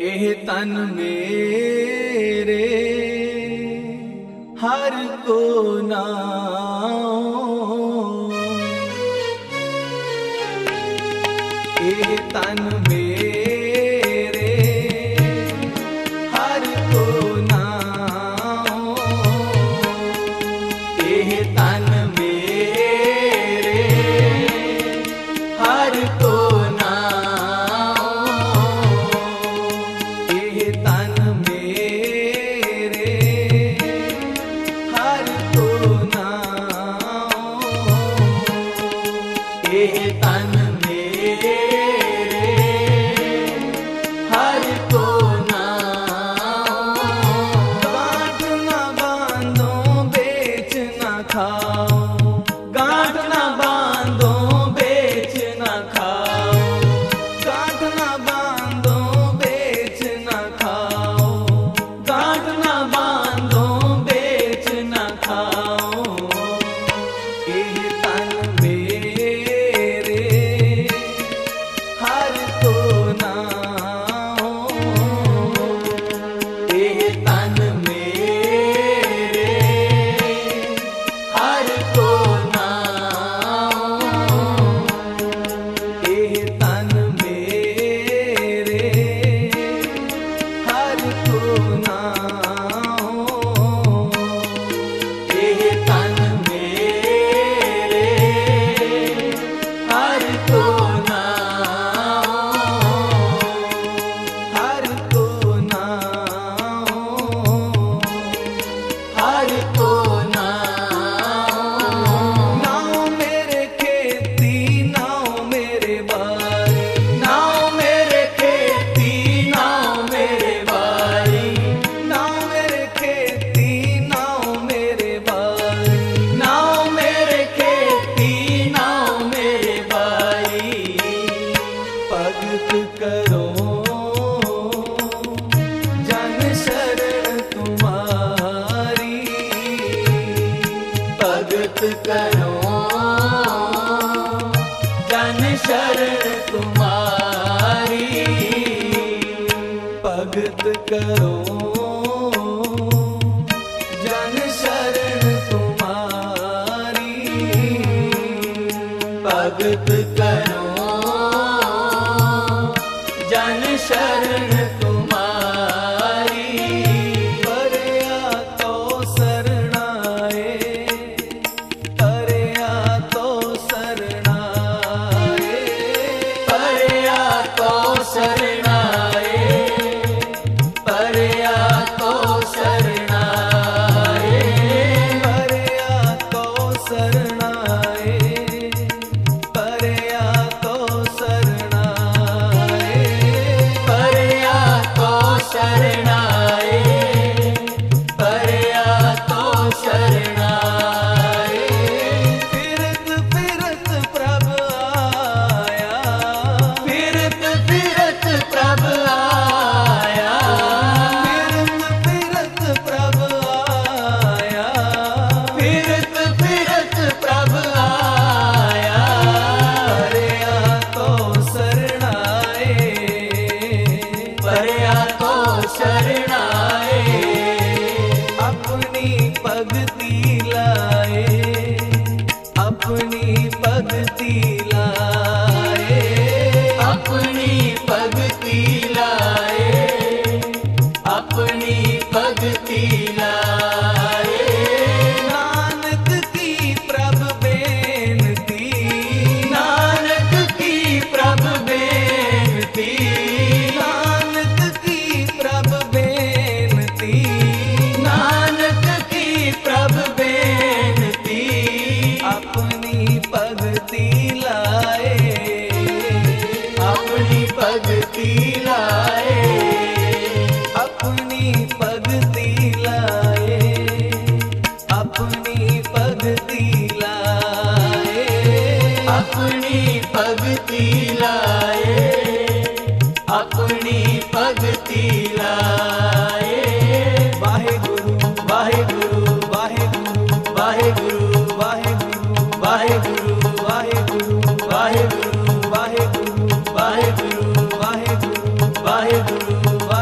एह तन मेरे हर को नाओ, एह तन मेरे हर को नाओ, एह तन मेरे हर को करो जन शरण तुम्हारी, भगत करो जन शरण तुम्हारी, भगत करो जन शरण तुम्हारी, परया तो शरणाए, परया तो शरणाए, परया तो शरणाए, परया तो शरणाए, परया तो शरणाए, परया तो शरणाए, परया तो शरणाए, परया तो शरणाए। फिरत फिरत प्रभ आया, फिरत फिरत प्रभ आया, फिरत फिरत प्रभ आया, फिरत फिरत प्रभ आया, परया तो शरणाए, परया तो शरणाए, अपनी भगति लाए, अपनी भगति लाए, अपनी भगति लाए, अपनी भगति लाए। नानक की प्रभ बेनती, नानक की प्रभ बेनती, नानक की प्रभ बेनती, नानक की प्रभ बेनती, अपनी भगति लाए, अपनी भगति लाए, अपनी भगति लाए, अपनी भगति लाए, अपनी भगति लाए, अपनी भगति लाए। वाहेगुरु वाहेगुरु वाहेगुरु वाहेगुरु वाहेगुरु वाहेगुरु वाहेगुरु वाहेगुरु वाहेगुरु वाहेगुरु वाहेगुरु वाहेगुरु वाहेगुरु।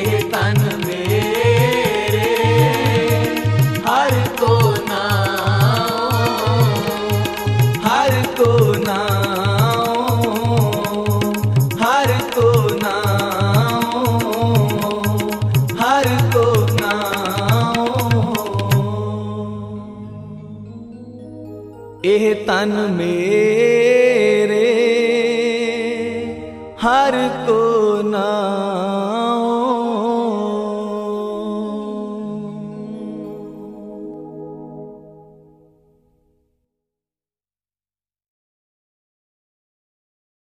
ਇਹ ਤਨ ਮੇਰੇ ਹਰ ਕੋ ਨਾਮ, ਹਰ ਕੋ ਨਾਮ, ਹਰ ਕੋ ਨਾਮ, ਹਰ ਕੋ ਨਾਮ। ਇਹ ਤਨ ਮੇਰੇ ਹਰ ਕੋ ਨਾਮ।